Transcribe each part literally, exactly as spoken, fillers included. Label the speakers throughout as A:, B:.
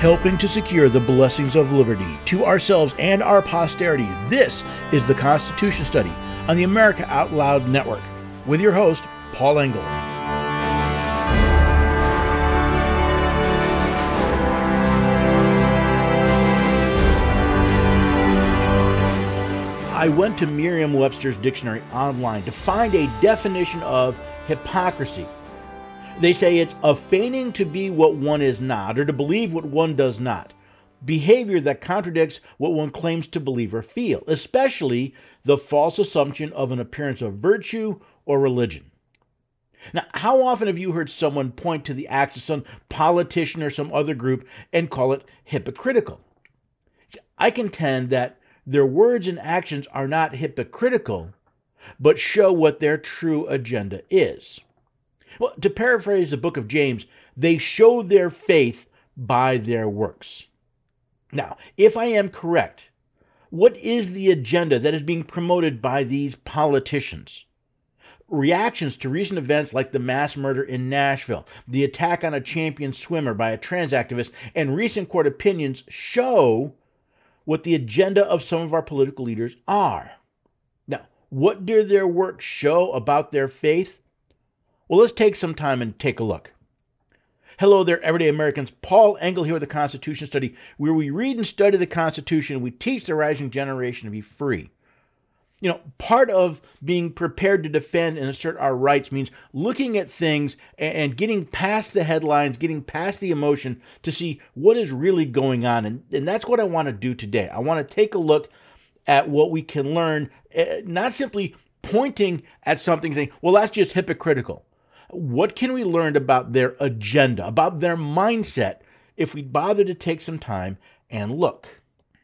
A: helping to secure the blessings of liberty to ourselves and our posterity. This is the Constitution Study on the America Out Loud Network with your host, Paul Engel. I went to Merriam-Webster's dictionary online to find a definition of hypocrisy. They say it's a feigning to be what one is not, or to believe what one does not. Behavior that contradicts what one claims to believe or feel, especially the false assumption of an appearance of virtue or religion. Now, how often have you heard someone point to the acts of some politician or some other group and call it hypocritical? I contend that their words and actions are not hypocritical, but show what their true agenda is. Well, to paraphrase the book of James, they show their faith by their works. Now, if I am correct, what is the agenda that is being promoted by these politicians? Reactions to recent events like the mass murder in Nashville, the attack on a champion swimmer by a trans activist, and recent court opinions show what the agenda of some of our political leaders are. Now, what do their works show about their faith? Well, let's take some time and take a look. Hello there, everyday Americans. Paul Engel here with the Constitution Study, where we read and study the Constitution and we teach the rising generation to be free. You know, part of being prepared to defend and assert our rights means looking at things and getting past the headlines, getting past the emotion to see what is really going on. And, and that's what I want to do today. I want to take a look at what we can learn, not simply pointing at something saying, well, that's just hypocritical. What can we learn about their agenda, about their mindset, if we bother to take some time and look?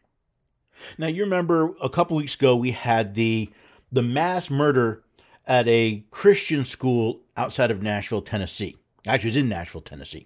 A: Now, you remember a couple weeks ago, we had the, the mass murder at a Christian school outside of Nashville, Tennessee. Actually, it was in Nashville, Tennessee.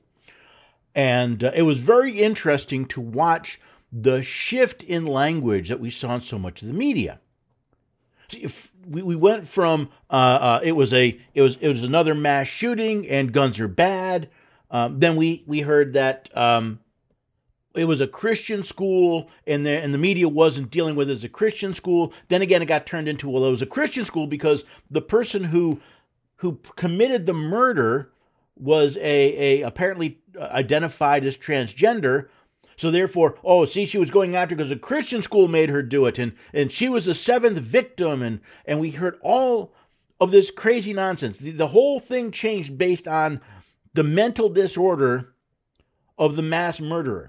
A: And uh, it was very interesting to watch the shift in language that we saw in so much of the media. See, if we, we went from uh, uh, it was a it was it was another mass shooting and guns are bad. Um, then we we heard that um, it was a Christian school and the and the media wasn't dealing with it as a Christian school. Then again, it got turned into, well, it was a Christian school because the person who who committed the murder was a a apparently identified as transgender. So therefore, oh, see, she was going after because a Christian school made her do it, and, and she was the seventh victim, and, and we heard all of this crazy nonsense. The, the whole thing changed based on the mental disorder of the mass murderer.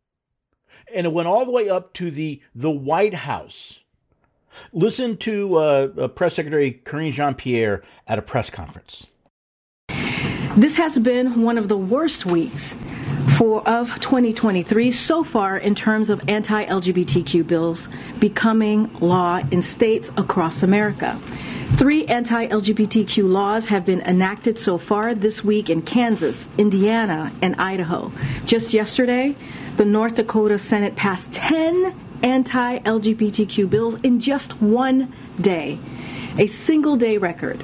A: And it went all the way up to the, the White House. Listen to uh, Press Secretary Karine Jean-Pierre at a press conference.
B: This has been one of the worst weeks for of twenty twenty-three so far in terms of anti-L G B T Q bills becoming law in states across America. Three anti-L G B T Q laws have been enacted so far this week in Kansas, Indiana, and Idaho. Just yesterday, the North Dakota Senate passed ten anti-L G B T Q bills in just one day, a single day record.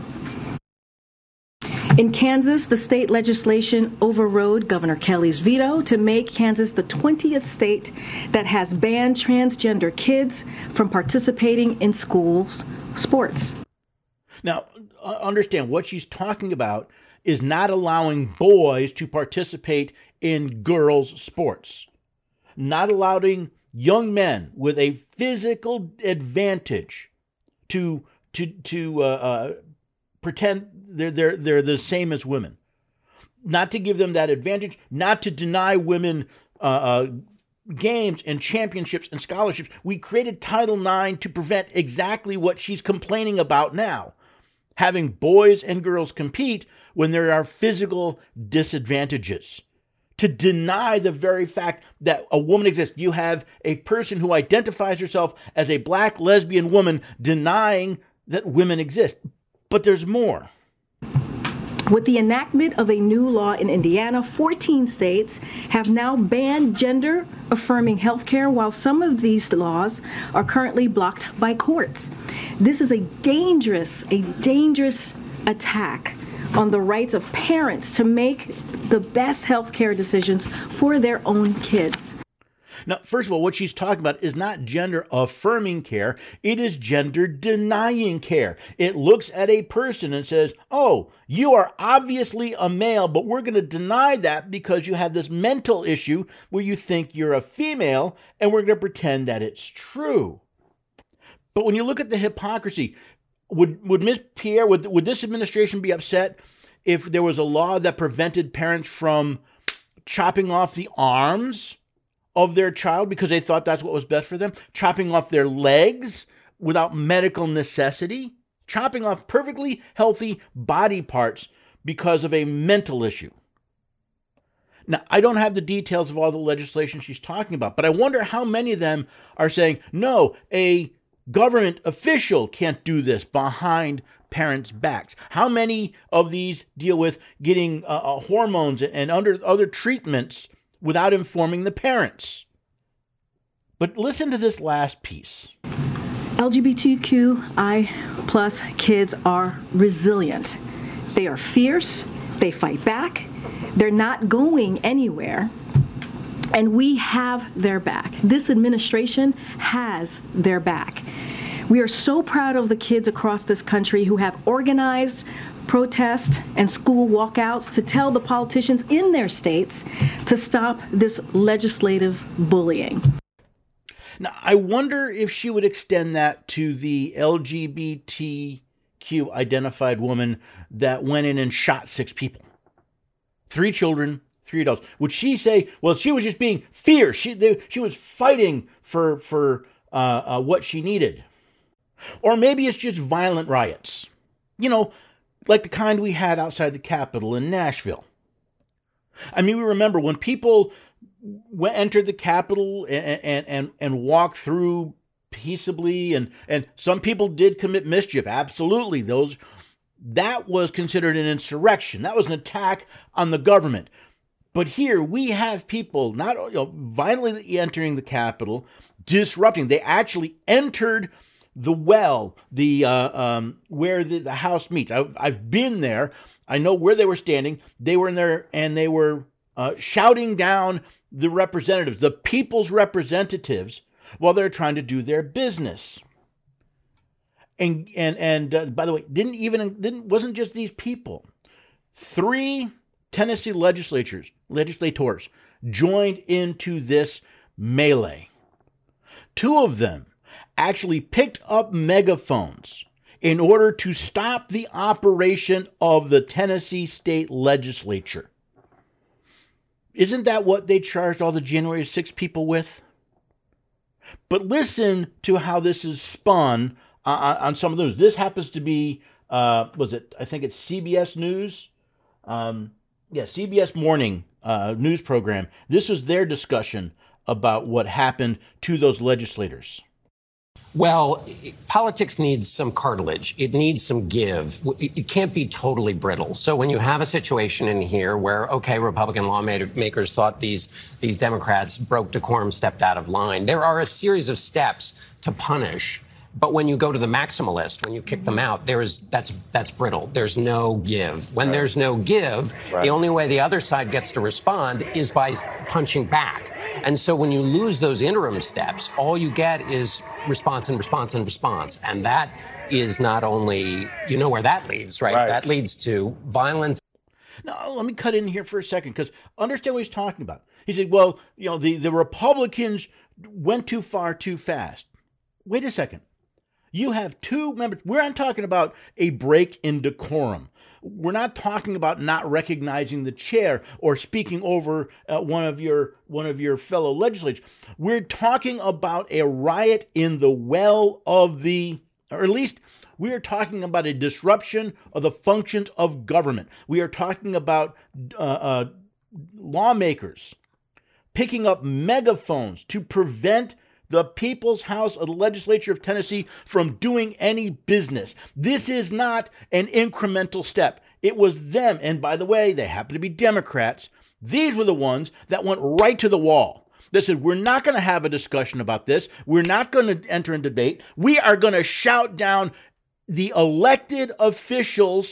B: In Kansas, the state legislation overrode Governor Kelly's veto to make Kansas the twentieth state that has banned transgender kids from participating in schools sports.
A: Now, understand what she's talking about is not allowing boys to participate in girls' sports, not allowing young men with a physical advantage to to to uh, uh, pretend they're they're they're the same as women, not to give them that advantage, not to deny women uh, uh, games and championships and scholarships. We created Title nine to prevent exactly what she's complaining about now, having boys and girls compete when there are physical disadvantages. To deny the very fact that a woman exists. You have a person who identifies herself as a black lesbian woman denying that women exist. But there's more.
B: With the enactment of a new law in Indiana, fourteen states have now banned gender-affirming health care, while some of these laws are currently blocked by courts. This is a dangerous, a dangerous attack on the rights of parents to make the best health care decisions for their own kids.
A: Now, first of all, what she's talking about is not gender-affirming care. It is gender-denying care. It looks at a person and says, oh, you are obviously a male, but we're going to deny that because you have this mental issue where you think you're a female, and we're going to pretend that it's true. But when you look at the hypocrisy, would would Miz Pierre, would, would this administration be upset if there was a law that prevented parents from chopping off the arms of their child because they thought that's what was best for them, chopping off their legs without medical necessity, chopping off perfectly healthy body parts because of a mental issue? Now, I don't have the details of all the legislation she's talking about, but I wonder how many of them are saying, no, a government official can't do this behind parents' backs. How many of these deal with getting uh, hormones and under other treatments without informing the parents? But listen to this last piece.
B: L G B T Q I plus kids are resilient. They are fierce. They fight back. They're not going anywhere. And we have their back. This administration has their back. We are so proud of the kids across this country who have organized protest and school walkouts to tell the politicians in their states to stop this legislative bullying.
A: Now, I wonder if she would extend that to the L G B T Q identified woman that went in and shot six people. Three children, three adults. Would she say, well, she was just being fierce. She, they, she was fighting for, for uh, uh, what she needed. Or maybe it's just violent riots. You know, like the kind we had outside the Capitol in Nashville. I mean, we remember when people went, entered the Capitol and, and, and, and walked through peaceably, and, and some people did commit mischief. Absolutely. Those, that was considered an insurrection. That was an attack on the government. But here we have people not you know, violently entering the Capitol, disrupting. They actually entered the well, the uh, um, where the, the House meets. I've, I've been there. I know where they were standing. They were in there and they were uh, shouting down the representatives, the people's representatives, while they're trying to do their business. And and and uh, by the way, didn't even didn't wasn't just these people. Three Tennessee legislatures legislators joined into this melee. Two of them actually picked up megaphones in order to stop the operation of the Tennessee state legislature. Isn't that what they charged all the January sixth people with? But listen to how this is spun uh, on some of those. This happens to be, uh, was it, I think it's C B S News? Um, yeah, C B S Morning uh, news program. This was their discussion about what happened to those legislators.
C: Well, politics needs some cartilage. It needs some give. It can't be totally brittle. So when you have a situation in here where, okay, Republican lawmakers thought these these Democrats broke decorum, stepped out of line, there are a series of steps to punish. But when you go to the maximalist, when you kick them out, there is that's that's brittle. There's no give. When right. there's no give, right. the only way the other side gets to respond is by punching back. And so when you lose those interim steps, all you get is response and response and response. And that is not only, you know where that leads, right? right. That leads to violence.
A: Now, let me cut in here for a second, because understand what he's talking about. He said, well, you know, the, the Republicans went too far too fast. Wait a second. You have two members. We're not talking about a break in decorum. We're not talking about not recognizing the chair or speaking over uh, one of your one of your fellow legislators. We're talking about a riot in the well of the, or at least we are talking about a disruption of the functions of government. We are talking about uh, uh, lawmakers picking up megaphones to prevent the People's House of the Legislature of Tennessee from doing any business. This is not an incremental step. It was them. And by the way, they happen to be Democrats. These were the ones that went right to the wall. They said, we're not going to have a discussion about this. We're not going to enter in debate. We are going to shout down the elected officials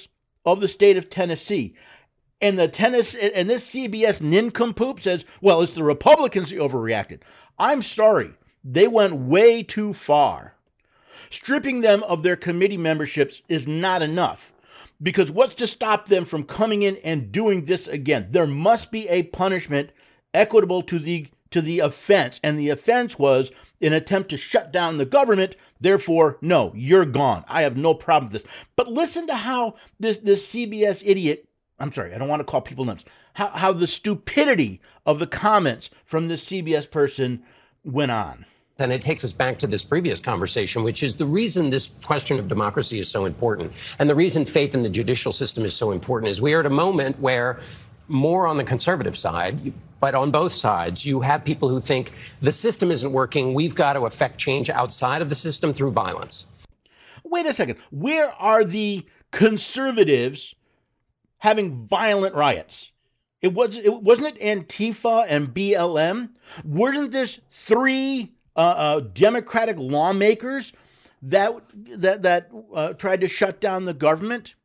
A: of the state of Tennessee. And the Tennessee, and this C B S nincompoop says, well, it's the Republicans who overreacted. I'm sorry. They went way too far. Stripping them of their committee memberships is not enough, because what's to stop them from coming in and doing this again? There must be a punishment equitable to the to the offense, and the offense was an attempt to shut down the government. Therefore, no, you're gone. I have no problem with this. But listen to how this this C B S idiot, I'm sorry, I don't want to call people names, how, how the stupidity of the comments from this C B S person went on.
C: And it takes us back to this previous conversation, which is the reason this question of democracy is so important. And the reason faith in the judicial system is so important is we are at a moment where, more on the conservative side, but on both sides, you have people who think the system isn't working. We've got to affect change outside of the system through violence.
A: Wait a second. Where are the conservatives having violent riots? It was, it wasn't it Antifa and B L M? Weren't this three Uh, uh, Democratic lawmakers that that that uh, tried to shut down the government?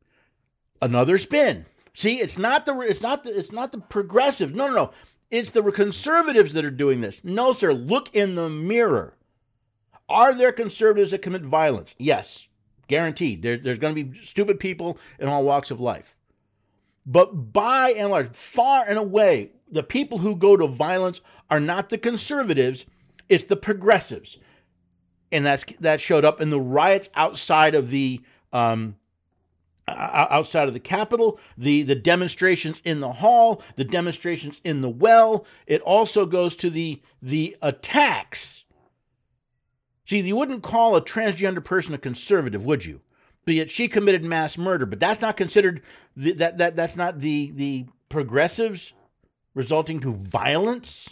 A: Another spin. See, it's not the it's not the it's not the progressives. No, no, no. It's the conservatives that are doing this. No, sir. Look in the mirror. Are there conservatives that commit violence? Yes, guaranteed. There, there's going to be stupid people in all walks of life. But by and large, far and away, the people who go to violence are not the conservatives. It's the progressives, and that's that showed up in the riots outside of the um, outside of the Capitol, the the demonstrations in the hall, the demonstrations in the well. It also goes to the the attacks. See, you wouldn't call a transgender person a conservative, would you? But yet she committed mass murder. But that's not considered the, that that that's not the the progressives resulting to violence.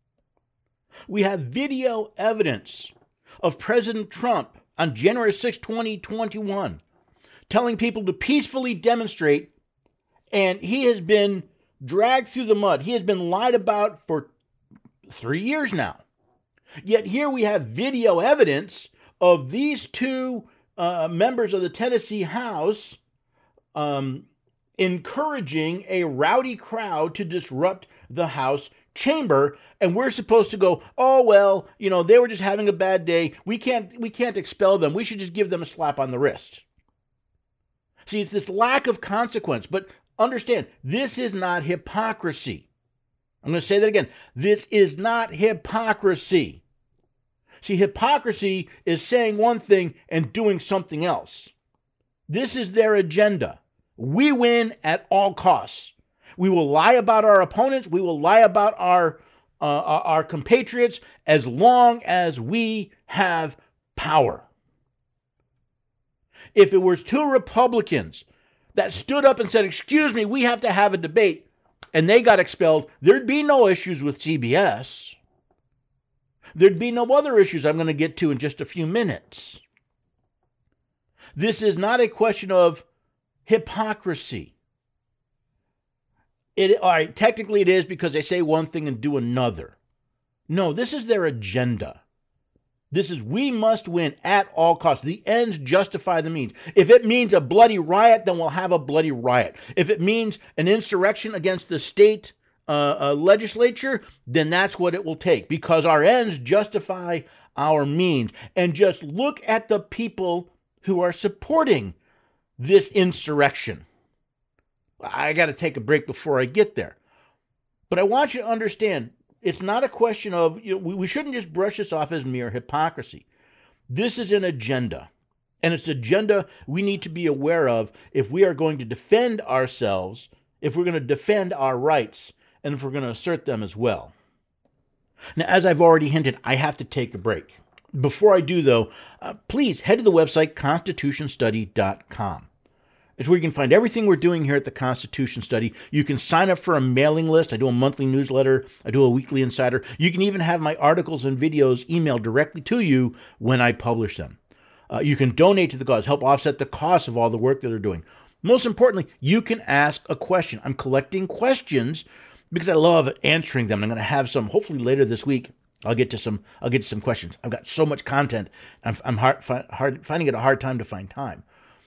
A: We have video evidence of President Trump on January sixth, twenty twenty-one, telling people to peacefully demonstrate, and he has been dragged through the mud. He has been lied about for three years now. Yet here we have video evidence of these two uh, members of the Tennessee House um, encouraging a rowdy crowd to disrupt the House chamber, and we're supposed to go, oh well, you know, they were just having a bad day. We can't we can't expel them. We should just give them a slap on the wrist. See, it's this lack of consequence. But understand, this is not hypocrisy. I'm going to say that again. This is not hypocrisy. See, hypocrisy is saying one thing and doing something else. This is their agenda. We win at all costs. We will lie about our opponents. We will lie about our uh, our compatriots as long as we have power. If it was two Republicans that stood up and said, excuse me, we have to have a debate, and they got expelled, there'd be no issues with C B S. There'd be no other issues I'm going to get to in just a few minutes. This is not a question of hypocrisy. It, all right, technically it is because they say one thing and do another. No, this is their agenda. This is, we must win at all costs. The ends justify the means. If it means a bloody riot, then we'll have a bloody riot. If it means an insurrection against the state uh, uh, legislature, then that's what it will take, because our ends justify our means. And just look at the people who are supporting this insurrection. I got to take a break before I get there. But I want you to understand, it's not a question of, you know, we, we shouldn't just brush this off as mere hypocrisy. This is an agenda. And it's an agenda we need to be aware of if we are going to defend ourselves, if we're going to defend our rights, and if we're going to assert them as well. Now, as I've already hinted, I have to take a break. Before I do, though, uh, please head to the website constitution study dot com. It's where you can find everything we're doing here at the Constitution Study. You can sign up for a mailing list. I do a monthly newsletter. I do a weekly insider. You can even have my articles and videos emailed directly to you when I publish them. Uh, you can donate to the cause, help offset the cost of all the work that they're doing. Most importantly, you can ask a question. I'm collecting questions because I love answering them. I'm going to have some hopefully later this week. I'll get to some. I'll get to some questions. I've got so much content. I'm, I'm hard, hard, finding it a hard time to find time.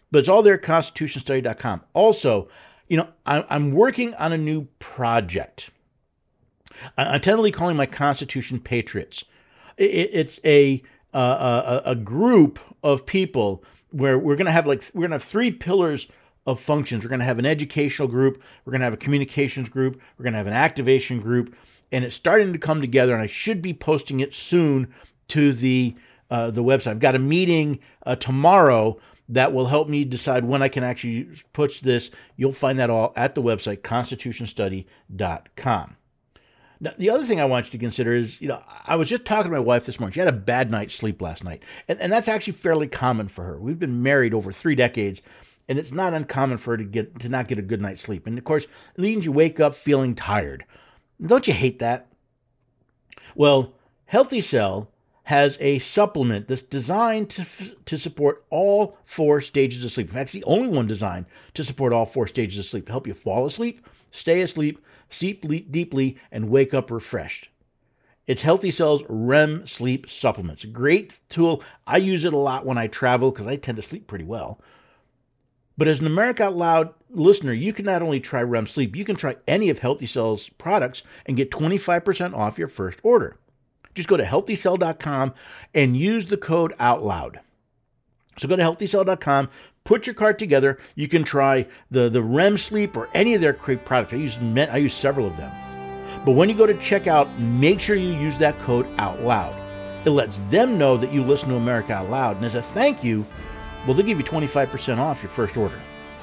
A: But it's all there at constitution study dot com. Also, you know, I, I'm working on a new project. I, I'm tentatively calling my Constitution Patriots. It, it's a, uh, a a group of people where we're going to have like we're going to have three pillars of functions. We're going to have an educational group. We're going to have a communications group. We're going to have an activation group, and it's starting to come together. And I should be posting it soon to the uh, the website. I've got a meeting uh, tomorrow that will help me decide when I can actually push this. You'll find that all at the website, constitution study dot com. Now, the other thing I want you to consider is, you know, I was just talking to my wife this morning. She had a bad night's sleep last night, and, and that's actually fairly common for her. We've been married over three decades, and it's not uncommon for her to get to not get a good night's sleep. And of course, it means you wake up feeling tired. Don't you hate that? Well, Healthy Cell has a supplement that's designed to to support all four stages of sleep. In fact, it's the only one designed to support all four stages of sleep, to help you fall asleep, stay asleep, sleep deeply, and wake up refreshed. It's Healthy Cell's R E M sleep supplements. A great tool. I use it a lot when I travel because I tend to sleep pretty well. But as an America Out Loud listener, you can not only try R E M sleep, you can try any of Healthy Cell's products and get twenty-five percent off your first order. Just go to healthy cell dot com and use the code OUTLOUD. So go to healthy cell dot com, put your cart together. You can try the, the R E M sleep or any of their great products. I use I use several of them. But when you go to checkout, make sure you use that code OUTLOUD. It lets them know that you listen to America Out Loud. And as a thank you, well, they'll give you twenty-five percent off your first order.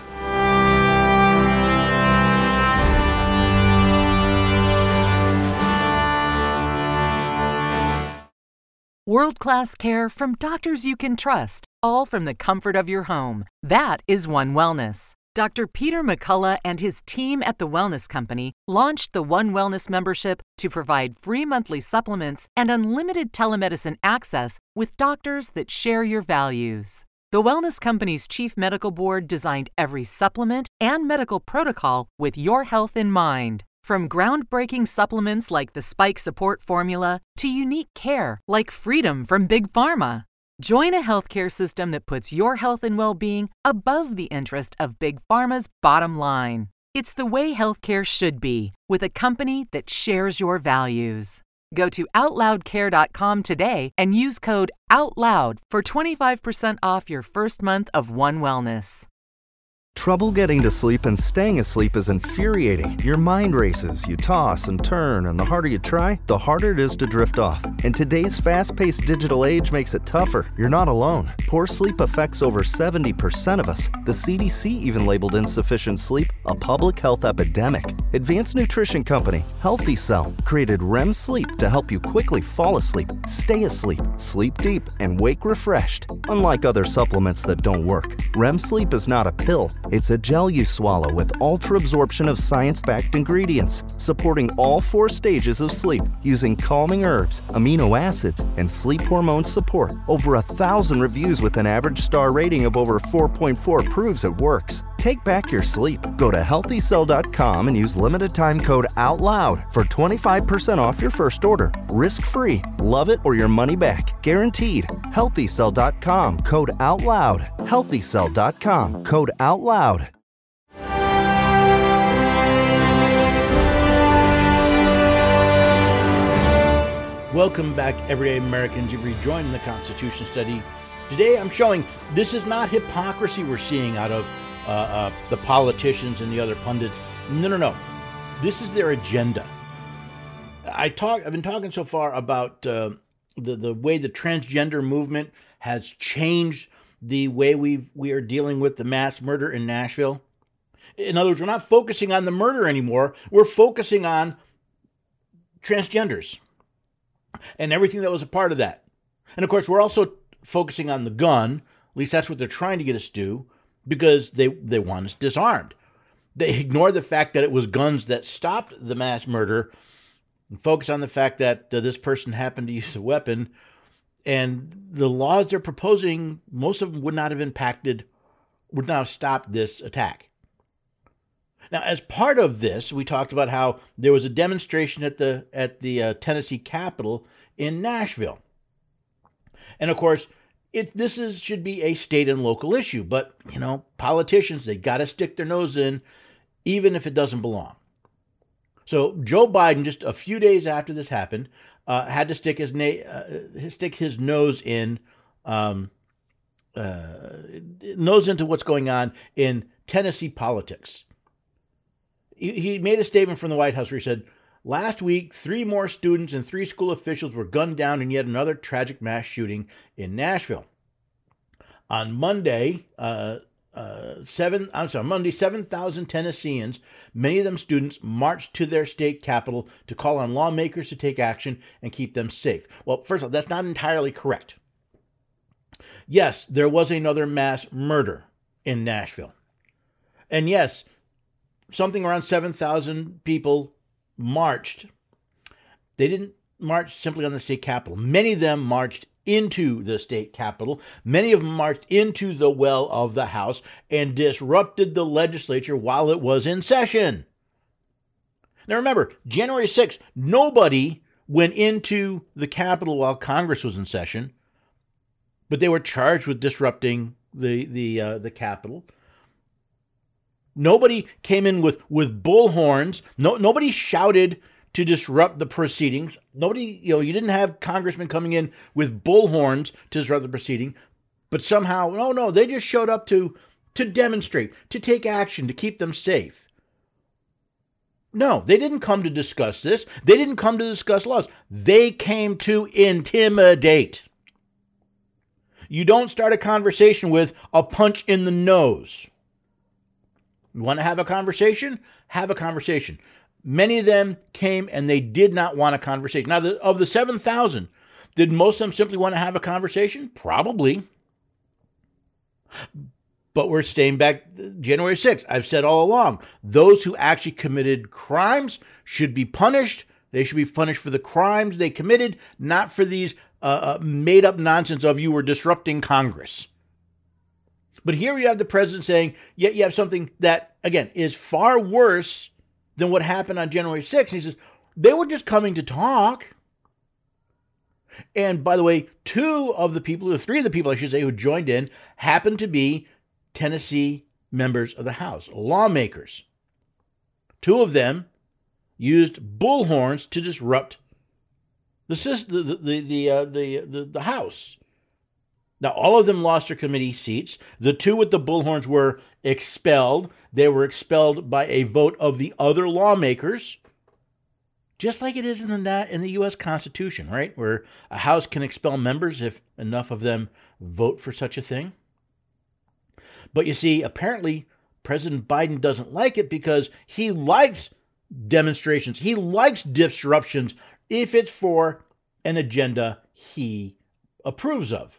D: World-class care from doctors you can trust, all from the comfort of your home. That is One Wellness. Doctor Peter McCullough and his team at The Wellness Company launched the One Wellness membership to provide free monthly supplements and unlimited telemedicine access with doctors that share your values. The Wellness Company's Chief Medical Board designed every supplement and medical protocol with your health in mind. From groundbreaking supplements like the Spike Support Formula to unique care like Freedom from Big Pharma. Join a healthcare system that puts your health and well-being above the interest of Big Pharma's bottom line. It's the way healthcare should be, with a company that shares your values. Go to out loud care dot com today and use code OUTLOUD for twenty-five percent off your first month of One Wellness.
E: Trouble getting to sleep and staying asleep is infuriating. Your mind races, you toss and turn, and the harder you try, the harder it is to drift off. And today's fast-paced digital age makes it tougher. You're not alone. Poor sleep affects over seventy percent of us. The C D C even labeled insufficient sleep a public health epidemic. Advanced nutrition company Healthy Cell created R E M sleep to help you quickly fall asleep, stay asleep, sleep deep, and wake refreshed. Unlike other supplements that don't work, R E M sleep is not a pill. It's a gel you swallow with ultra-absorption of science-backed ingredients, supporting all four stages of sleep using calming herbs, amino acids, and sleep hormone support. Over a thousand reviews with an average star rating of over four point four proves it works. Take back your sleep. Go to healthy cell dot com and use limited time code OUTLOUD for twenty-five percent off your first order. Risk-free. Love it or your money back. Guaranteed. healthy cell dot com code OUTLOUD. healthy cell dot com code OUTLOUD.
A: Welcome back, everyday Americans. You've rejoined the Constitution Study. Today I'm showing this is not hypocrisy we're seeing out of uh, uh, the politicians and the other pundits. No, no, no. This is their agenda. I talk. I've been talking so far about uh, the the way the transgender movement has changed the way we we are dealing with the mass murder in Nashville. In other words, we're not focusing on the murder anymore. We're focusing on transgenders and everything that was a part of that. And of course, we're also focusing on the gun. At least that's what they're trying to get us to do, because they, they want us disarmed. They ignore the fact that it was guns that stopped the mass murder and focus on the fact that uh, this person happened to use a weapon. And the laws they're proposing, most of them would not have impacted, would not have stopped this attack. Now, as part of this, we talked about how there was a demonstration at the at the uh, Tennessee Capitol in Nashville. And of course, it, this is should be a state and local issue. But, you know, politicians, they got to stick their nose in, even if it doesn't belong. So Joe Biden, just a few days after this happened, uh, had to stick his, na- uh, stick his nose in, um, uh, nose into what's going on in Tennessee politics. He, he made a statement from the White House where he said, last week, three more students and three school officials were gunned down in yet another tragic mass shooting in Nashville. On Monday, uh, uh, seven, I'm sorry, Monday, seven thousand Tennesseans, many of them students, marched to their state capital to call on lawmakers to take action and keep them safe. Well, first of all, that's not entirely correct. Yes, there was another mass murder in Nashville. And yes, something around seven thousand people marched. They didn't march simply on the state capitol. Many of them marched into the state capitol. Many of them marched into the well of the House and disrupted the legislature while it was in session. Now remember, January sixth, nobody went into the Capitol while Congress was in session, but they were charged with disrupting the the uh, the Capitol. Nobody came in with, with bullhorns. No, nobody shouted to disrupt the proceedings. Nobody, you know, you didn't have congressmen coming in with bullhorns to disrupt the proceeding. But somehow, no, no, they just showed up to to demonstrate, to take action, to keep them safe. No, they didn't come to discuss this. They didn't come to discuss laws. They came to intimidate. You don't start a conversation with a punch in the nose. You want to have a conversation? Have a conversation. Many of them came and they did not want a conversation. Now, the, of the seven thousand, did most of them simply want to have a conversation? Probably. But we're staying back January sixth. I've said all along, those who actually committed crimes should be punished. They should be punished for the crimes they committed, not for these uh, uh, made-up nonsense of you were disrupting Congress. But here you have the president saying, yet you have something that, again, is far worse than what happened on January sixth. And he says, they were just coming to talk. And by the way, two of the people, or three of the people, I should say, who joined in happened to be Tennessee members of the House, lawmakers. Two of them used bullhorns to disrupt the the the the, uh, the, the, the House. Now, all of them lost their committee seats. The two with the bullhorns were expelled. They were expelled by a vote of the other lawmakers, just like it is in the in the U S Constitution, right? Where a House can expel members if enough of them vote for such a thing. But you see, apparently, President Biden doesn't like it because he likes demonstrations. He likes disruptions if it's for an agenda he approves of.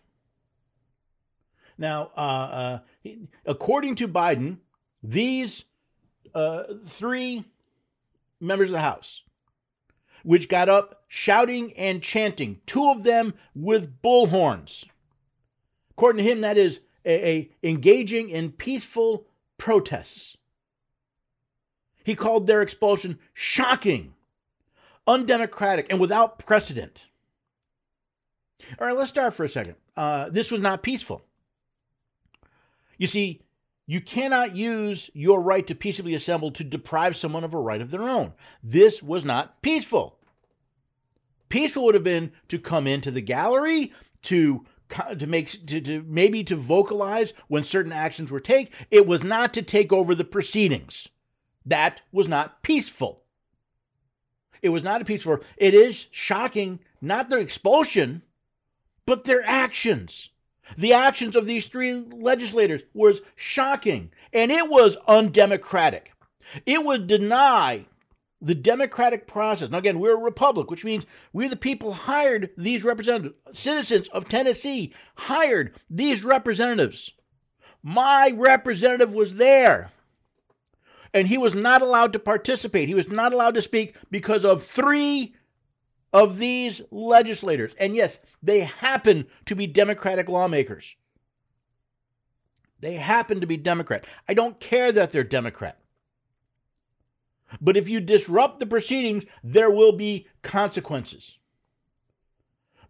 A: Now, uh, uh, according to Biden, these uh, three members of the House, which got up shouting and chanting, two of them with bullhorns, according to him, that is a, a engaging in peaceful protests. He called their expulsion shocking, undemocratic, and without precedent. All right, let's start for a second. Uh, this was not peaceful. You see, you cannot use your right to peaceably assemble to deprive someone of a right of their own. This was not peaceful. Peaceful would have been to come into the gallery, to to make to, to maybe to vocalize when certain actions were taken. It was not to take over the proceedings. That was not peaceful. It was not a peaceful. It is shocking, not their expulsion, but their actions. The actions of these three legislators was shocking, and it was undemocratic. It would deny the democratic process. Now, again, we're a republic, which means we, the people, hired these representatives. Citizens of Tennessee hired these representatives. My representative was there, and he was not allowed to participate. He was not allowed to speak because of three of these legislators. And yes, they happen to be Democratic lawmakers. They happen to be Democrat. I don't care that they're Democrat. But if you disrupt the proceedings, there will be consequences.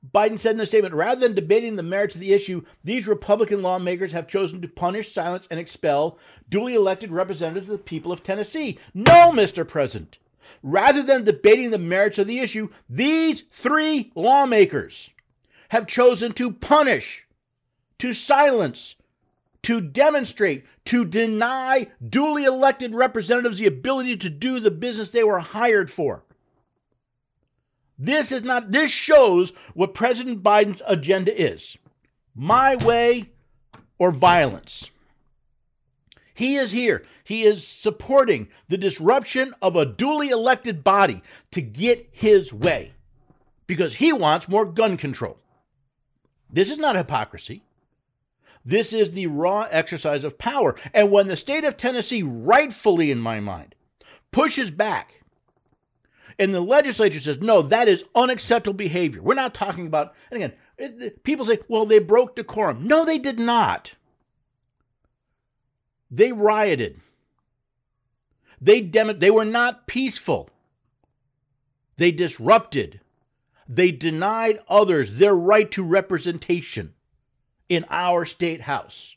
A: Biden said in the statement, rather than debating the merits of the issue, these Republican lawmakers have chosen to punish, silence, and expel duly elected representatives of the people of Tennessee. No, Mister President. Rather than debating the merits of the issue, these three lawmakers have chosen to punish, to silence, to demonstrate, to deny duly elected representatives the ability to do the business they were hired for. This is not, this shows what President Biden's agenda is. My way or violence. He is here. He is supporting the disruption of a duly elected body to get his way because he wants more gun control. This is not hypocrisy. This is the raw exercise of power. And when the state of Tennessee, rightfully in my mind, pushes back, and the legislature says, no, that is unacceptable behavior. We're not talking about, and again, it, people say, well, they broke decorum. No, they did not. They rioted. They dem- They were not peaceful. They disrupted. They denied others their right to representation in our state house.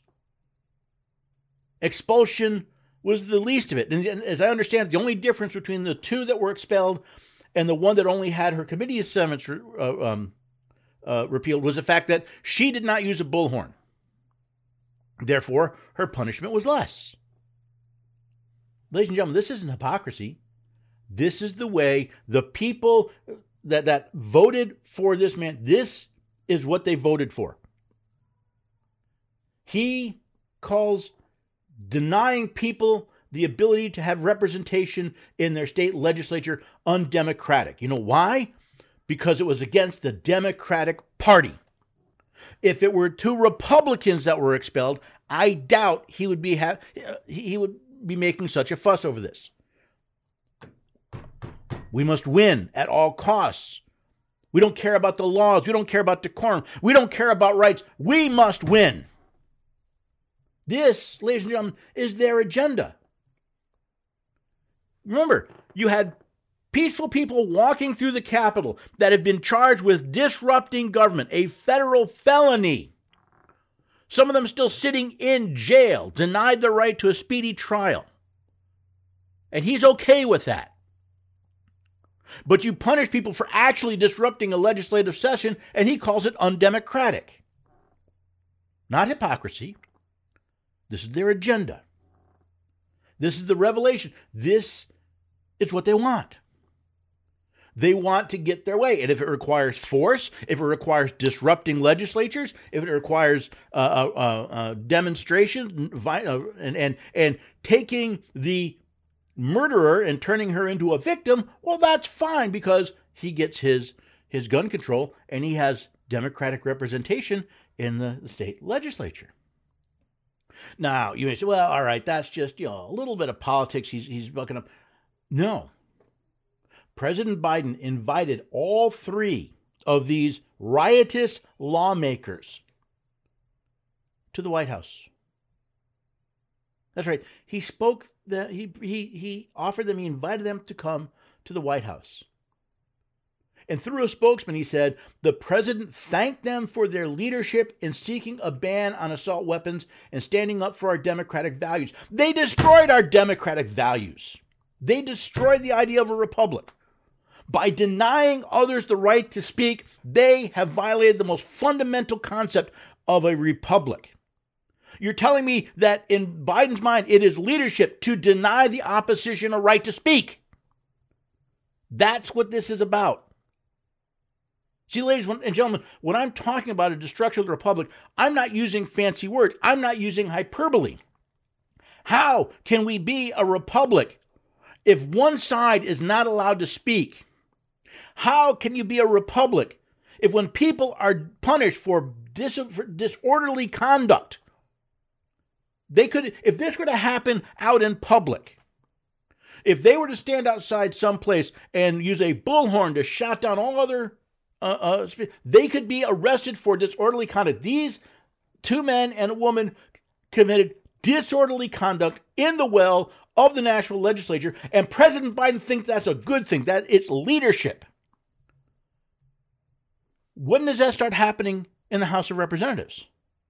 A: Expulsion was the least of it. And as I understand it, the only difference between the two that were expelled and the one that only had her committee assignments uh, um, uh, repealed was the fact that she did not use a bullhorn. Therefore, her punishment was less. Ladies and gentlemen, this isn't hypocrisy. This is the way the people that, that voted for this man, this is what they voted for. He calls denying people the ability to have representation in their state legislature undemocratic. You know why? Because it was against the Democratic Party. If it were two Republicans that were expelled, I doubt he would be ha- he would be making such a fuss over this. We must win at all costs. We don't care about the laws. We don't care about decorum. We don't care about rights. We must win. This, ladies and gentlemen, is their agenda. Remember, you had peaceful people walking through the Capitol that have been charged with disrupting government, a federal felony. Some of them still sitting in jail, denied the right to a speedy trial. And he's okay with that. But you punish people for actually disrupting a legislative session, and he calls it undemocratic. Not hypocrisy. This is their agenda. This is the revelation. This is what they want. They want to get their way. And if it requires force, if it requires disrupting legislatures, if it requires uh, uh, uh, demonstration uh, and, and, and taking the murderer and turning her into a victim, well, that's fine because he gets his, his gun control and he has Democratic representation in the, the state legislature. Now, you may say, well, all right, that's just, you know, a little bit of politics he's, he's bucking up. No. President Biden invited all three of these riotous lawmakers to the White House. That's right. He spoke, the, he, he, he offered them, he invited them to come to the White House. And through a spokesman, he said, the president thanked them for their leadership in seeking a ban on assault weapons and standing up for our democratic values. They destroyed our democratic values. They destroyed the idea of a republic. By denying others the right to speak, they have violated the most fundamental concept of a republic. You're telling me that in Biden's mind, it is leadership to deny the opposition a right to speak. That's what this is about. See, ladies and gentlemen, when I'm talking about a destruction of the republic, I'm not using fancy words. I'm not using hyperbole. How can we be a republic if one side is not allowed to speak? How can you be a republic if when people are punished for, dis- for disorderly conduct, they could, if this were to happen out in public, if they were to stand outside someplace and use a bullhorn to shout down all other Uh, uh, they could be arrested for disorderly conduct. These two men and a woman committed disorderly conduct in the well of the Nashville legislature, and President Biden thinks that's a good thing, that it's leadership. when does that start happening in the House of Representatives?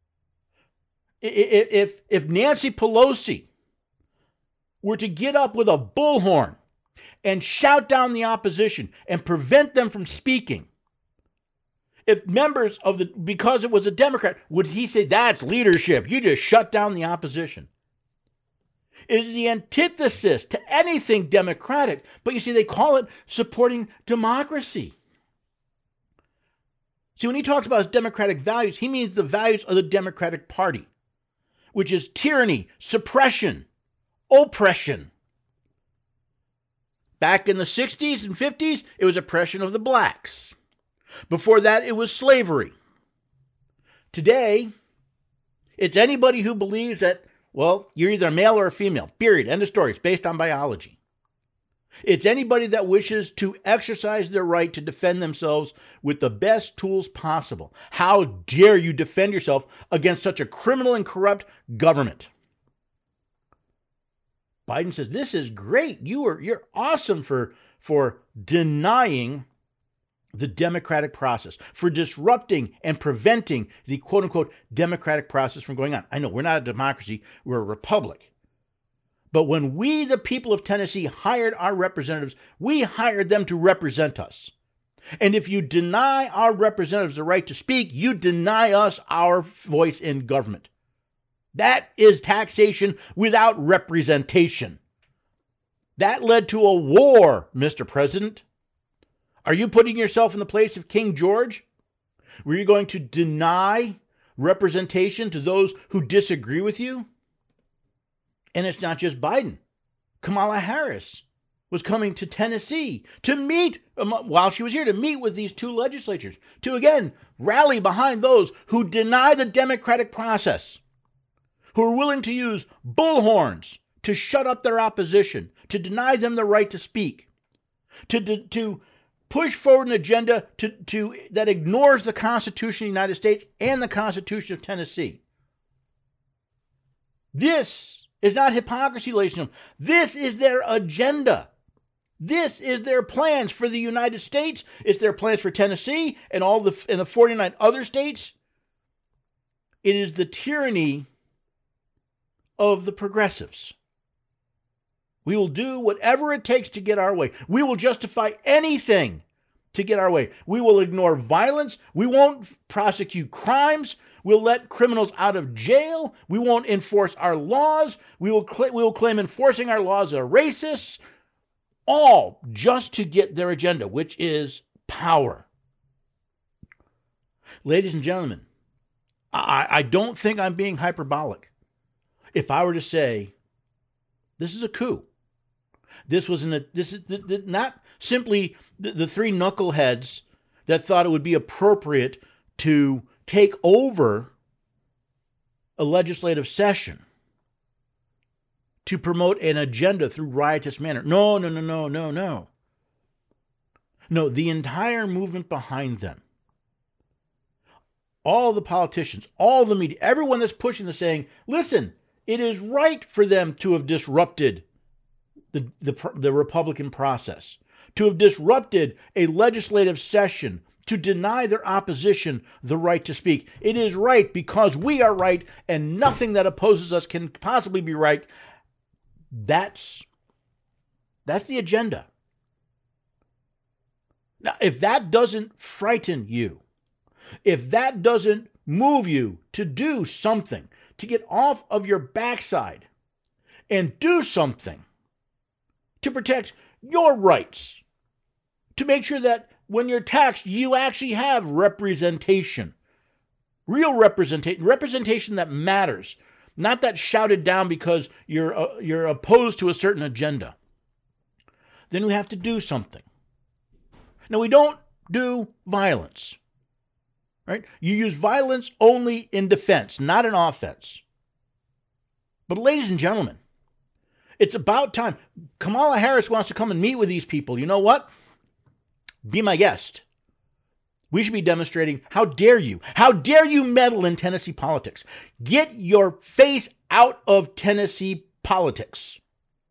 A: If, if, if Nancy Pelosi were to get up with a bullhorn and shout down the opposition and prevent them from speaking, if members of the, because it was a Democrat, would he say, that's leadership, you just shut down the opposition? It is the antithesis to anything democratic, but you see, they call it supporting democracy. See, when he talks about his democratic values, he means the values of the Democratic Party, which is tyranny, suppression, oppression. Back in the sixties and fifties, it was oppression of the blacks. Before that, it was slavery. Today, it's anybody who believes that, well, you're either a male or a female, period, end of story. It's based on biology. It's anybody that wishes to exercise their right to defend themselves with the best tools possible. How dare you defend yourself against such a criminal and corrupt government? Biden says, this is great. You are, you're awesome for, for denying the democratic process, for disrupting and preventing the quote-unquote democratic process from going on. I know we're not a democracy, we're a republic. But when we, the people of Tennessee, hired our representatives, we hired them to represent us. And if you deny our representatives the right to speak, you deny us our voice in government. That is taxation without representation. That led to a war, Mister President. Are you putting yourself in the place of King George? Were you going to deny representation to those who disagree with you? And it's not just Biden. Kamala Harris was coming to Tennessee to meet, while she was here, to meet with these two legislatures, to again rally behind those who deny the democratic process, who are willing to use bullhorns to shut up their opposition, to deny them the right to speak, to, to, to push forward an agenda to, to, that ignores the Constitution of the United States and the Constitution of Tennessee. This is not hypocrisy, ladies and gentlemen. This is their agenda. This is their plans for the United States. It's their plans for Tennessee and all the and the forty-nine other states. It is the tyranny of the progressives. We will do whatever it takes to get our way. We will justify anything to get our way. We will ignore violence. We won't prosecute crimes. We'll let criminals out of jail. We won't enforce our laws. We will, cl- we will claim enforcing our laws are racist. All just to get their agenda, which is power. Ladies and gentlemen, I, I don't think I'm being hyperbolic if I were to say, this is a coup. This was an, this is th- th- not simply the, the three knuckleheads that thought it would be appropriate to take over a legislative session to promote an agenda through riotous manner. No, no, no, no, no, no. No, the entire movement behind them, all the politicians, all the media, everyone that's pushing this saying, listen, it is right for them to have disrupted the, the, the Republican process, to have disrupted a legislative session, to deny their opposition the right to speak. It is right because we are right and nothing that opposes us can possibly be right. That's, that's the agenda. Now, if that doesn't frighten you, if that doesn't move you to do something, to get off of your backside and do something to protect your rights, to make sure that when you're taxed, you actually have representation, real representation, representation that matters, not that shouted down because you're uh, you're opposed to a certain agenda. Then we have to do something. Now, we don't do violence, right? You use violence only in defense, not in offense. But ladies and gentlemen, it's about time. Kamala Harris wants to come and meet with these people. You know what? Be my guest. We should be demonstrating, how dare you? How dare you meddle in Tennessee politics? Get your face out of Tennessee politics.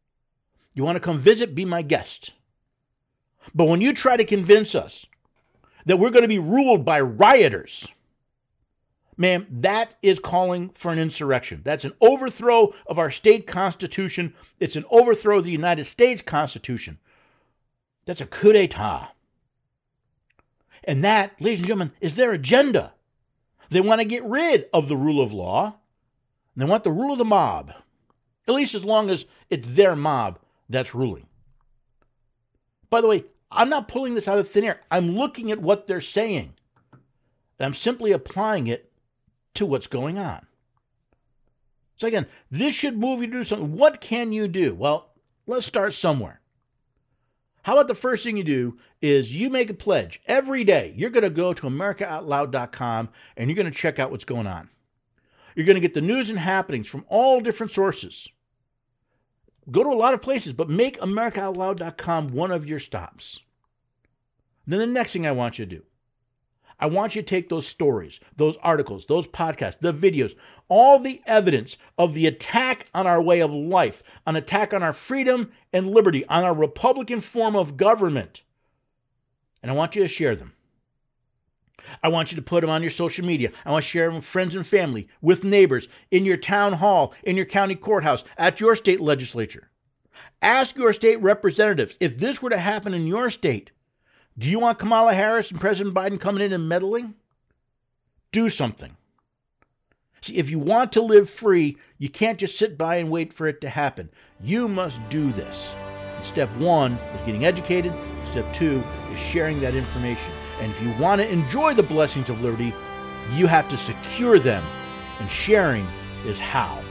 A: You want to come visit? Be my guest. But when you try to convince us that we're going to be ruled by rioters. Ma'am, that is calling for an insurrection. That's an overthrow of our state constitution. It's an overthrow of the United States Constitution. That's a coup d'etat. And that, ladies and gentlemen, is their agenda. They want to get rid of the rule of law. And they want the rule of the mob, at least as long as it's their mob that's ruling. By the way, I'm not pulling this out of thin air. I'm looking at what they're saying. And I'm simply applying it to what's going on. So again, this should move you to do something. What can you do? Well, let's start somewhere. How about the first thing you do is you make a pledge. Every day, you're going to go to America Out Loud dot com and you're going to check out what's going on. You're going to get the news and happenings from all different sources. Go to a lot of places, but make America Out Loud dot com one of your stops. Then the next thing I want you to do, I want you to take those stories, those articles, those podcasts, the videos, all the evidence of the attack on our way of life, an attack on our freedom and liberty, on our Republican form of government. And I want you to share them. I want you to put them on your social media. I want you to share them with friends and family, with neighbors, in your town hall, in your county courthouse, at your state legislature. Ask your state representatives, if this were to happen in your state, do you want Kamala Harris and President Biden coming in and meddling? Do something. See, if you want to live free, you can't just sit by and wait for it to happen. You must do this. And step one is getting educated. Step two is sharing that information. And if you want to enjoy the blessings of liberty, you have to secure them. And sharing is how.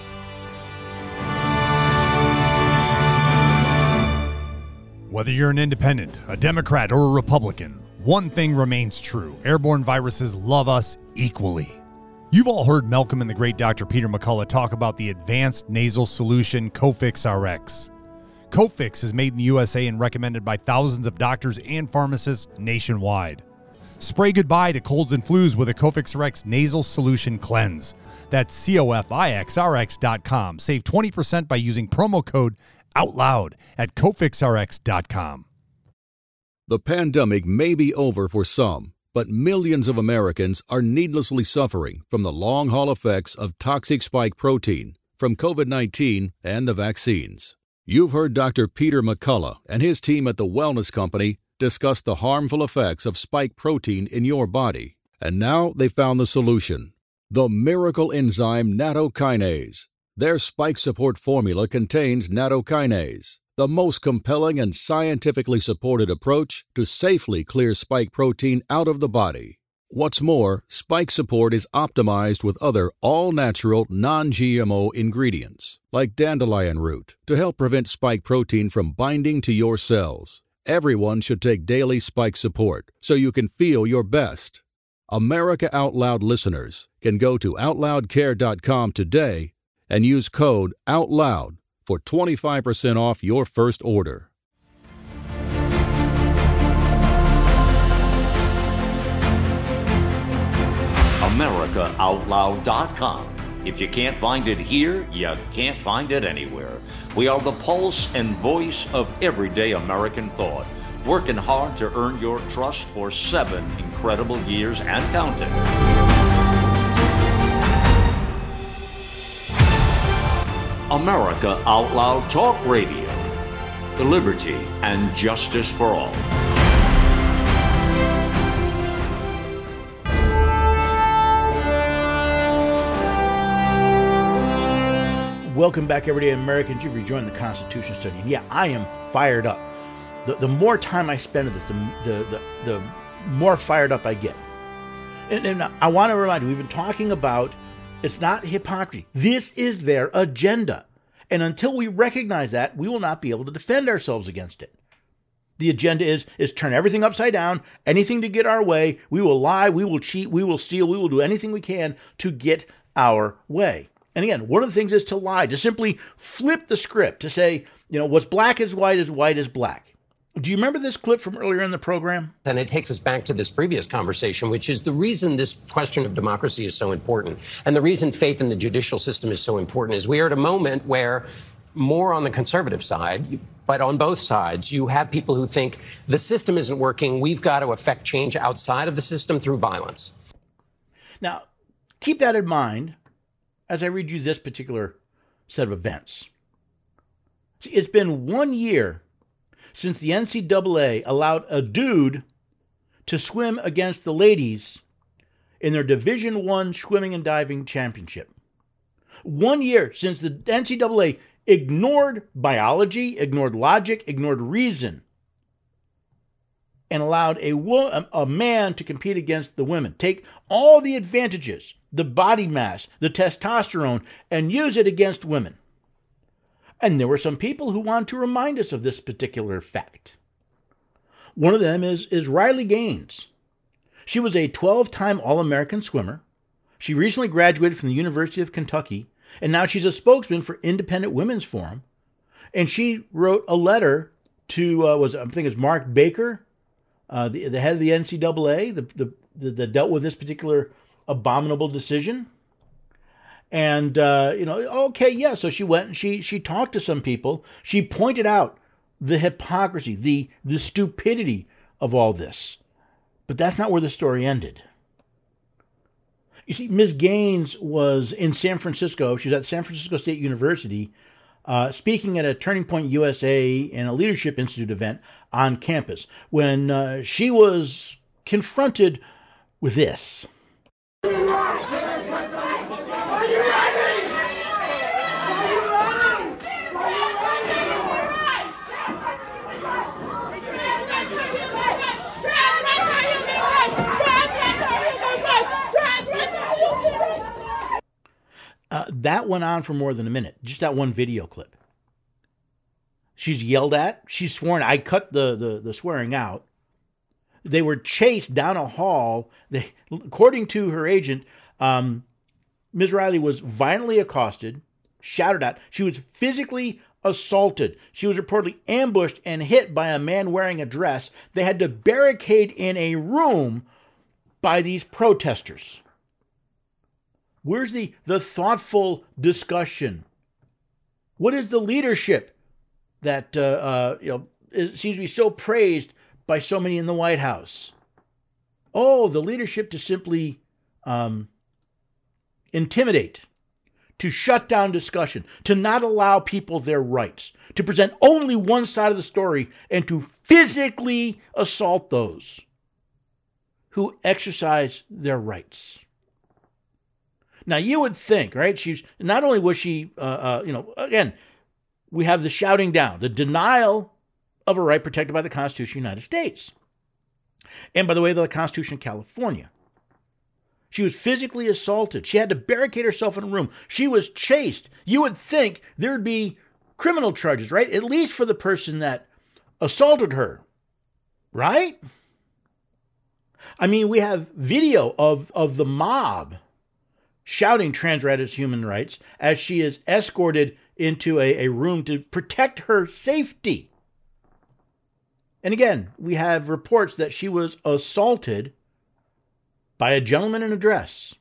F: Whether you're an independent, a Democrat, or a Republican, one thing remains true. Airborne viruses love us equally. You've all heard Malcolm and the great Doctor Peter McCullough talk about the advanced nasal solution Cofix R X. Cofix is made in the U S A and recommended by thousands of doctors and pharmacists nationwide. Spray goodbye to colds and flus with a Cofix R X nasal solution cleanse. That's C O F I X R X dot com. Save twenty percent by using promo code OUTLOUD at Cofix R X dot com.
G: The pandemic may be over for some, but millions of Americans are needlessly suffering from the long-haul effects of toxic spike protein from covid nineteen and the vaccines. You've heard Doctor Peter McCullough and his team at the Wellness Company discuss the harmful effects of spike protein in your body, and now they found the solution: the miracle enzyme nattokinase. Their spike support formula contains nattokinase, the most compelling and scientifically supported approach to safely clear spike protein out of the body. What's more, spike support is optimized with other all-natural, non-G M O ingredients, like dandelion root, to help prevent spike protein from binding to your cells. Everyone should take daily spike support so you can feel your best. America Out Loud listeners can go to out loud care dot com today and use code OUTLOUD for twenty-five percent off your first order.
H: America Out Loud dot com. If you can't find it here, you can't find it anywhere. We are the pulse and voice of everyday American thought, working hard to earn your trust for seven incredible years and counting. America Out Loud Talk Radio. Liberty and justice for all.
A: Welcome back, everyday Americans. You've rejoined the Constitution Study. And yeah, I am fired up. The, the more time I spend at this, the, the, the, the more fired up I get. And, and I want to remind you, we've been talking about, it's not hypocrisy. This is their agenda. And until we recognize that, we will not be able to defend ourselves against it. The agenda is, is turn everything upside down, anything to get our way. We will lie, we will cheat, we will steal, we will do anything we can to get our way. And again, one of the things is to lie, to simply flip the script, to say, you know, what's black is white is white is black. Do you remember this clip from earlier in the program?
C: And it takes us back to this previous conversation, which is the reason this question of democracy is so important. And the reason faith in the judicial system is so important is we are at a moment where more on the conservative side, but on both sides, you have people who think the system isn't working. We've got to affect change outside of the system through violence.
A: Now, keep that in mind as I read you this particular set of events. It's been one year since the N C double A allowed a dude to swim against the ladies in their Division One swimming and diving championship. One year since the N C double A ignored biology, ignored logic, ignored reason, and allowed a, wo- a man to compete against the women. Take all the advantages, the body mass, the testosterone, and use it against women. And there were some people who wanted to remind us of this particular fact. One of them is, is Riley Gaines. She was a twelve-time All-American swimmer. She recently graduated from the University of Kentucky, and now she's a spokesman for Independent Women's Forum. And she wrote a letter to, uh, was I think it's Mark Baker, uh, the, the head of the N C double A, the, the, the, that dealt with this particular abominable decision. And, uh, you know, okay, yeah, so she went and she she talked to some people. She pointed out the hypocrisy, the the stupidity of all this. But that's not where the story ended. You see, Miz Gaines was in San Francisco. She's at San Francisco State University, uh, speaking at a Turning Point U S A and a Leadership Institute event on campus when uh, she was confronted with this. Uh, that went on for more than a minute, just that one video clip. She's yelled at. She's sworn. I cut the, the, the swearing out. They were chased down a hall. They, according to her agent, um, Miz Riley was violently accosted, shouted at. She was physically assaulted. She was reportedly ambushed and hit by a man wearing a dress. They had to barricade in a room by these protesters. Where's the, the thoughtful discussion? What is the leadership that uh, uh, you know is, seems to be so praised by so many in the White House? Oh, the leadership to simply um, intimidate, to shut down discussion, to not allow people their rights, to present only one side of the story, and to physically assault those who exercise their rights. Now, you would think, right? She's not only was she, uh, uh, you know, again, we have the shouting down, the denial of a right protected by the Constitution of the United States. And by the way, by the Constitution of California. She was physically assaulted. She had to barricade herself in a room. She was chased. You would think there would be criminal charges, right? At least for the person that assaulted her, right? I mean, we have video of, of the mob shouting trans rights, human rights, as she is escorted into a, a room to protect her safety. And again, we have reports that she was assaulted by a gentleman in a dress.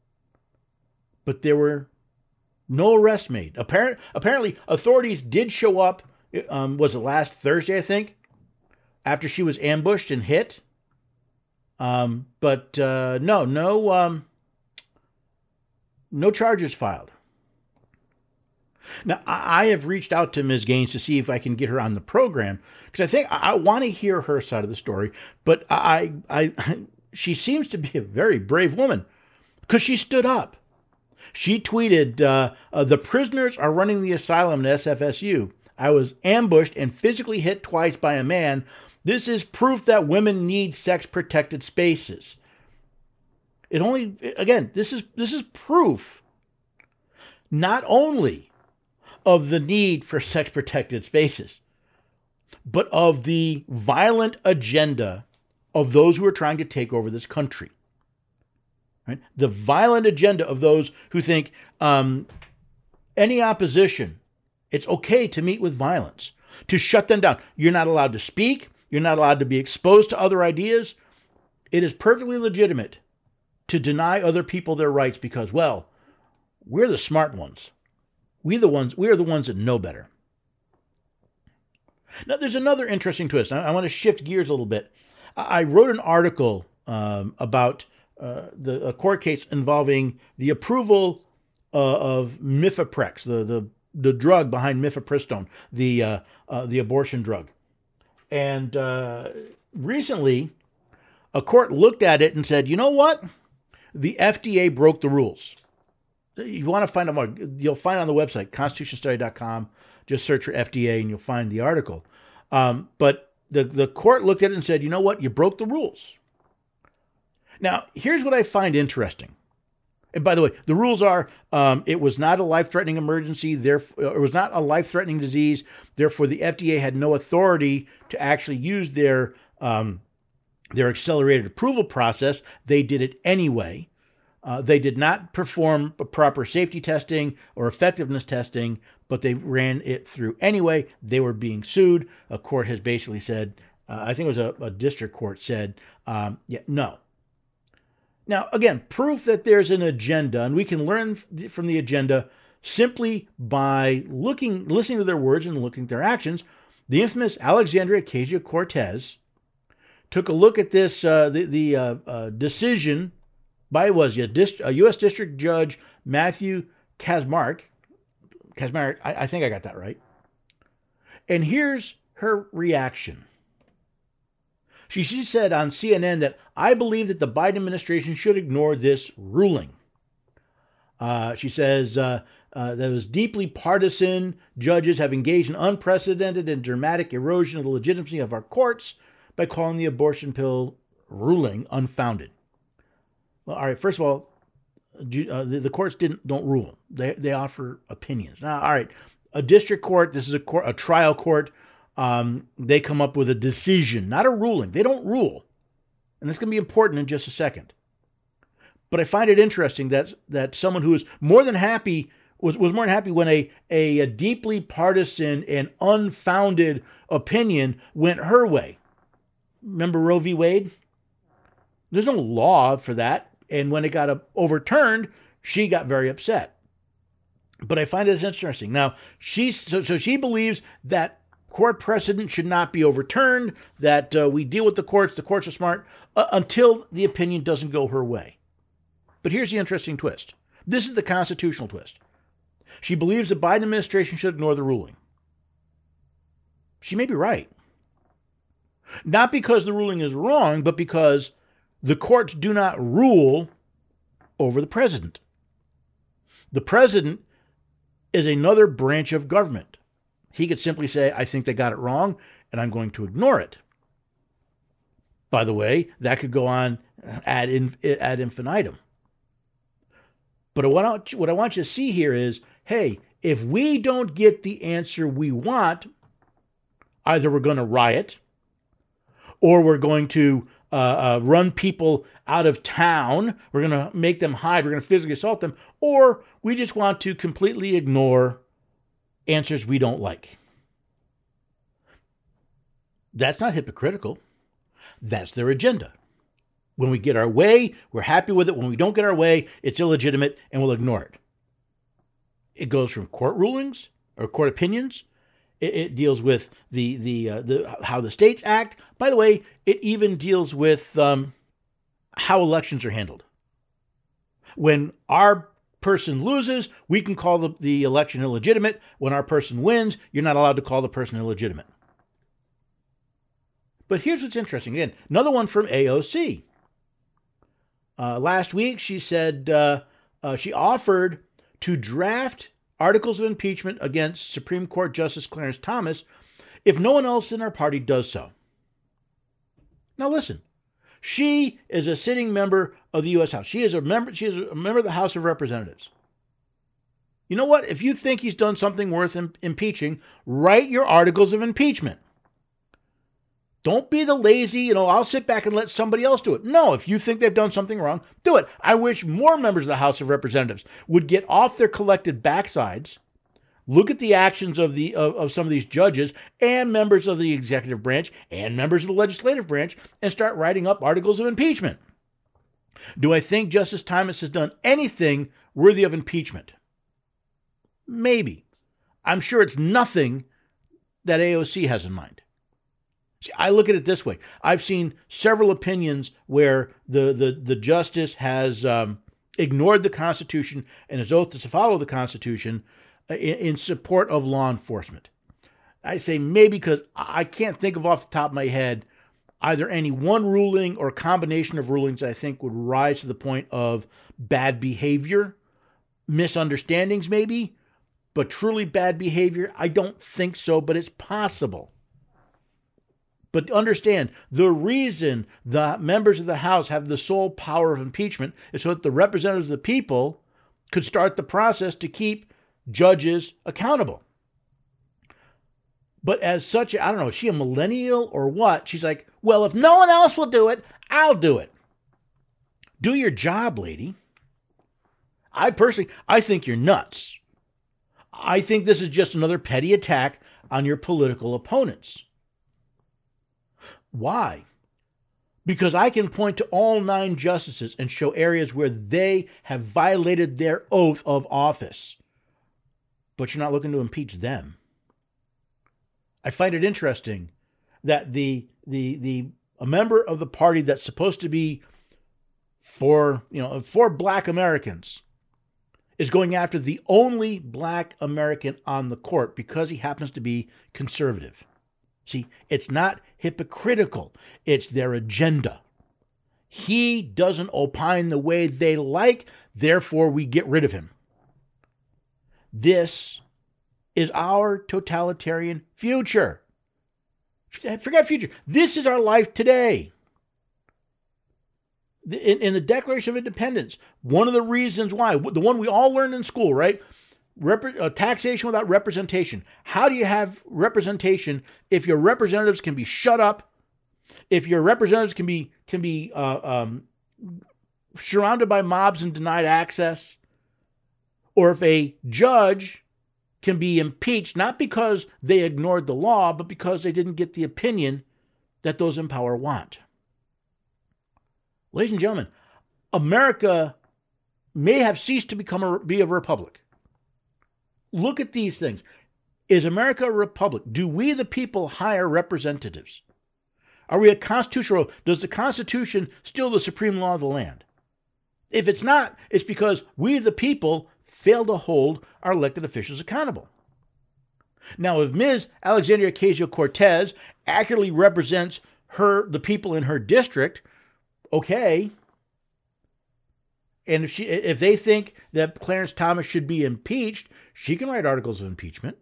A: But there were no arrests made. Apparent, apparently, authorities did show up, um, was it last Thursday, I think, after she was ambushed and hit. Um, but uh, no, no... Um, No charges filed. Now, I have reached out to Miz Gaines to see if I can get her on the program because I think I want to hear her side of the story. But I, I, she seems to be a very brave woman because she stood up. She tweeted, uh, uh, "The prisoners are running the asylum at S F S U. I was ambushed and physically hit twice by a man. This is proof that women need sex-protected spaces." It only, again, this is this is proof not only of the need for sex-protected spaces, but of the violent agenda of those who are trying to take over this country. Right? The violent agenda of those who think um, any opposition, it's okay to meet with violence, to shut them down. You're not allowed to speak. You're not allowed to be exposed to other ideas. It is perfectly legitimate to deny other people their rights because, well, we're the smart ones. We the ones we are the ones that know better. Now, there's another interesting twist. I, I want to shift gears a little bit. I, I wrote an article um, about uh, the a court case involving the approval uh, of Mifeprex, the the the drug behind mifepristone, the uh, uh, the abortion drug. And uh, recently, a court looked at it and said, you know what? The F D A broke the rules. You want to find out more, you'll find it on the website, constitution study dot com. Just search for F D A and you'll find the article. Um, but the, the court looked at it and said, you know what? You broke the rules. Now, here's what I find interesting. And by the way, the rules are, um, it was not a life-threatening emergency. Therefore, it was not a life-threatening disease. Therefore, the F D A had no authority to actually use their um, their accelerated approval process. They did it anyway. Uh, they did not perform proper safety testing or effectiveness testing, but they ran it through anyway. They were being sued. A court has basically said, uh, I think it was a, a district court said, um, yeah, no. Now, again, proof that there's an agenda, and we can learn from the agenda simply by looking, listening to their words and looking at their actions. The infamous Alexandria Ocasio-Cortez took a look at this, uh, the, the uh, uh, decision by was a, dist- a U S District Judge Matthew Kacsmaryk. Kacsmaryk, I, I think I got that right. And here's her reaction. She, she said on C N N that I believe that the Biden administration should ignore this ruling. Uh, she says uh, uh, that it was deeply partisan. Judges have engaged in unprecedented and dramatic erosion of the legitimacy of our courts by calling the abortion pill ruling unfounded. Well, all right, first of all, uh, the, the courts didn't don't rule. They they offer opinions. Now, all right, a district court, this is a court, a trial court. Um, they come up with a decision, not a ruling. They don't rule. And this is going to be important in just a second. But I find it interesting that that someone who is more than happy, was, was more than happy when a, a, a deeply partisan and unfounded opinion went her way. Remember Roe v. Wade? There's no law for that. And when it got overturned, she got very upset. But I find this interesting. Now, she, so, so she believes that court precedent should not be overturned, that uh, we deal with the courts, the courts are smart, uh, until the opinion doesn't go her way. But here's the interesting twist. This is the constitutional twist. She believes the Biden administration should ignore the ruling. She may be right. Not because the ruling is wrong, but because the courts do not rule over the president. The president is another branch of government. He could simply say, I think they got it wrong, and I'm going to ignore it. By the way, that could go on ad, in, ad infinitum. But what I, what I want you to see here is, hey, if we don't get the answer we want, either we're going to riot, or we're going to uh, uh, run people out of town, we're going to make them hide, we're going to physically assault them, or we just want to completely ignore answers we don't like. That's not hypocritical. That's their agenda. When we get our way, we're happy with it. When we don't get our way, it's illegitimate and we'll ignore it. It goes from court rulings or court opinions. It, it deals with the the uh, the how the states act. By the way, it even deals with um, how elections are handled. When our person loses, we can call the, the election illegitimate. When our person wins, you're not allowed to call the person illegitimate. But here's what's interesting. Again, another one from A O C. Uh, last week, she said uh, uh, she offered to draft articles of impeachment against Supreme Court Justice Clarence Thomas if no one else in our party does so. Now listen, she is a sitting member of the U S House. She is a member. She is a member of the House of Representatives. You know what? If you think he's done something worth im- impeaching, write your articles of impeachment. Don't be the lazy, you know, I'll sit back and let somebody else do it. No, if you think they've done something wrong, do it. I wish more members of the House of Representatives would get off their collected backsides, look at the actions of the of, of some of these judges and members of the executive branch and members of the legislative branch and start writing up articles of impeachment. Do I think Justice Thomas has done anything worthy of impeachment? Maybe. I'm sure it's nothing that A O C has in mind. See, I look at it this way. I've seen several opinions where the, the, the justice has um, ignored the Constitution and his oath to follow the Constitution in, in support of law enforcement. I say maybe because I can't think of off the top of my head either any one ruling or combination of rulings I think would rise to the point of bad behavior, misunderstandings maybe, but truly bad behavior, I don't think so, but it's possible. But understand, the reason the members of the House have the sole power of impeachment is so that the representatives of the people could start the process to keep judges accountable. But as such, I don't know, is she a millennial or what? She's like, well, if no one else will do it, I'll do it. Do your job, lady. I personally, I think you're nuts. I think this is just another petty attack on your political opponents. Why? Because I can point to all nine justices and show areas where they have violated their oath of office. But you're not looking to impeach them. I find it interesting that the the the a member of the party that's supposed to be for, you know, for black Americans is going after the only black American on the court because he happens to be conservative. See, it's not hypocritical. It's their agenda. He doesn't opine the way they like, therefore we get rid of him. This is our totalitarian future. Forget future. This is our life today. In, in the Declaration of Independence, one of the reasons why, the one we all learned in school, right? Rep- uh, taxation without representation. How do you have representation if your representatives can be shut up, if your representatives can be can be uh, um, surrounded by mobs and denied access, or if a judge can be impeached not because they ignored the law, but because they didn't get the opinion that those in power want. Ladies and gentlemen, America may have ceased to become a, be a republic. Look at these things. Is America a republic? Do we, the people, hire representatives? Are we a constitutional? Does the Constitution still the supreme law of the land? If it's not, it's because we, the people, fail to hold our elected officials accountable. Now, if Miz Alexandria Ocasio-Cortez accurately represents her, the people in her district, okay. And if she, if they think that Clarence Thomas should be impeached, she can write articles of impeachment.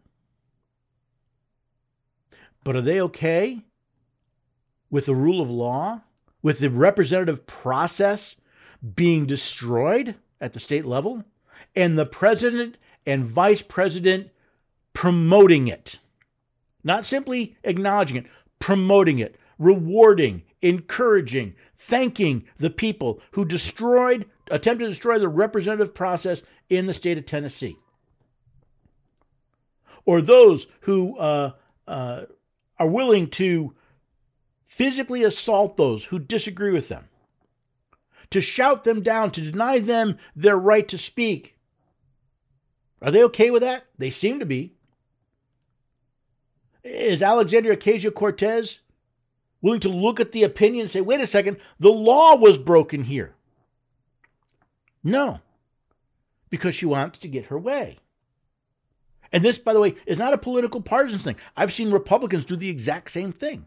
A: But are they okay with the rule of law, with the representative process being destroyed at the state level, and the president and vice president promoting it? Not simply acknowledging it, promoting it, rewarding, encouraging, thanking the people who destroyed, attempted to destroy the representative process in the state of Tennessee. Or those who uh, uh, are willing to physically assault those who disagree with them, to shout them down, to deny them their right to speak. Are they okay with that? They seem to be. Is Alexandria Ocasio-Cortez willing to look at the opinion and say, wait a second, the law was broken here? No, because she wants to get her way. And this, by the way, is not a political partisan thing. I've seen Republicans do the exact same thing.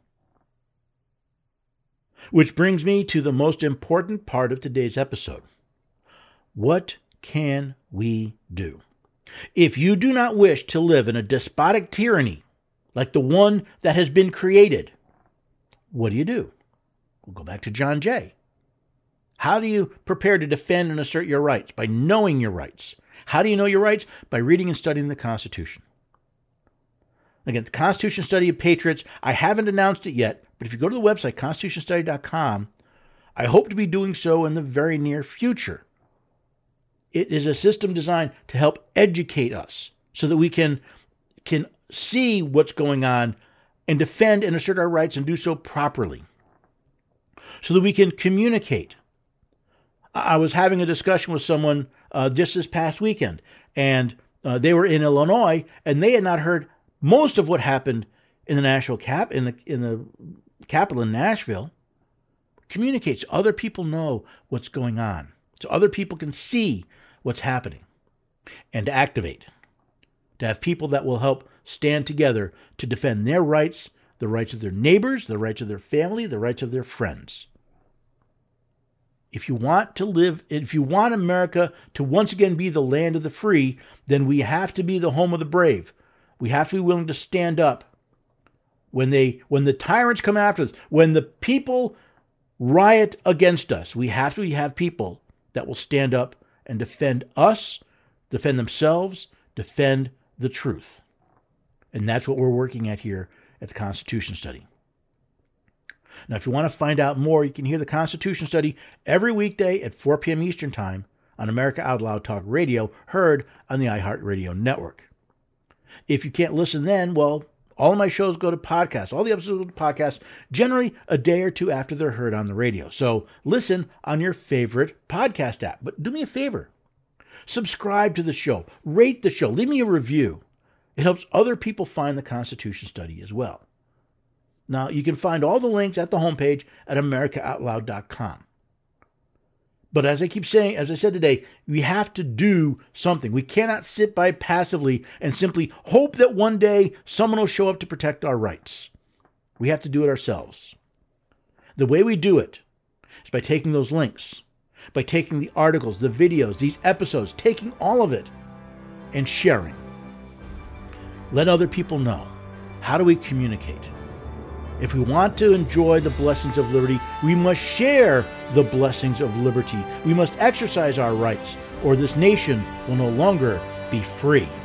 A: Which brings me to the most important part of today's episode. What can we do? If you do not wish to live in a despotic tyranny like the one that has been created, what do you do? We'll go back to John Jay. How do you prepare to defend and assert your rights? By knowing your rights. How do you know your rights? By reading and studying the Constitution. Again, the Constitution Study of Patriots, I haven't announced it yet, but if you go to the website, constitution study dot com, I hope to be doing so in the very near future. It is a system designed to help educate us so that we can, can see what's going on and defend and assert our rights and do so properly. So that we can communicate. I was having a discussion with someone uh, just this past weekend, and Uh, they were in Illinois, and they had not heard most of what happened in the national cap in the in the capital in Nashville. Communicate so other people know what's going on, so other people can see what's happening, and to activate, to have people that will help stand together to defend their rights, the rights of their neighbors, the rights of their family, the rights of their friends. If you want to live, if you want America to once again be the land of the free, then we have to be the home of the brave. We have to be willing to stand up when they, when the tyrants come after us, when the people riot against us. We have to have people that will stand up and defend us, defend themselves, defend the truth. And that's what we're working at here at the Constitution Study. Now, if you want to find out more, you can hear the Constitution Study every weekday at four p.m. Eastern Time on America Out Loud Talk Radio, heard on the iHeartRadio network. If you can't listen then, well, all of my shows go to podcasts. All the episodes go to podcasts, generally a day or two after they're heard on the radio. So listen on your favorite podcast app. But do me a favor. Subscribe to the show. Rate the show. Leave me a review. It helps other people find the Constitution Study as well. Now, you can find all the links at the homepage at america out loud dot com. But as I keep saying, as I said today, we have to do something. We cannot sit by passively and simply hope that one day someone will show up to protect our rights. We have to do it ourselves. The way we do it is by taking those links, by taking the articles, the videos, these episodes, taking all of it and sharing. Let other people know. How do we communicate? If we want to enjoy the blessings of liberty, we must share the blessings of liberty. We must exercise our rights, or this nation will no longer be free.